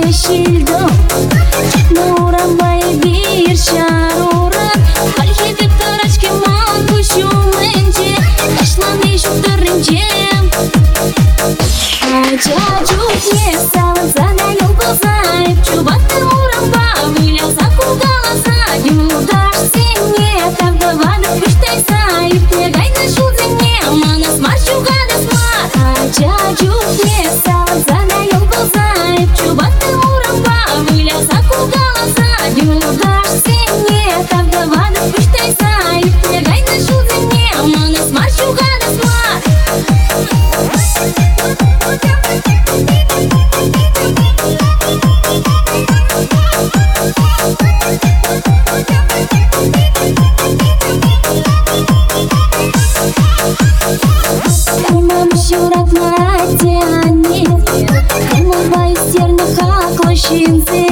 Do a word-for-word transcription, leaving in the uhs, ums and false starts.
yeşildim. Nuran bay bir şaruran Halki bir taraç keman kuşumunca Taşlandı şu dörüncem Acacuk не стало задаём глаза Чубатый урамба вылеза кугаласа Дюдаш сине, когда вода пыштайса И плегай на шулзине, мана смарчу гада смар Acacuk не стало задаём глаза Чубатый урамба вылеза кугаласа Дюдаш сине, когда вода пыштайса И плегай на шулзине, мана смарчу гада смар Kalmam şurat maratyanit Kalmam bayis yerni haqlashinzi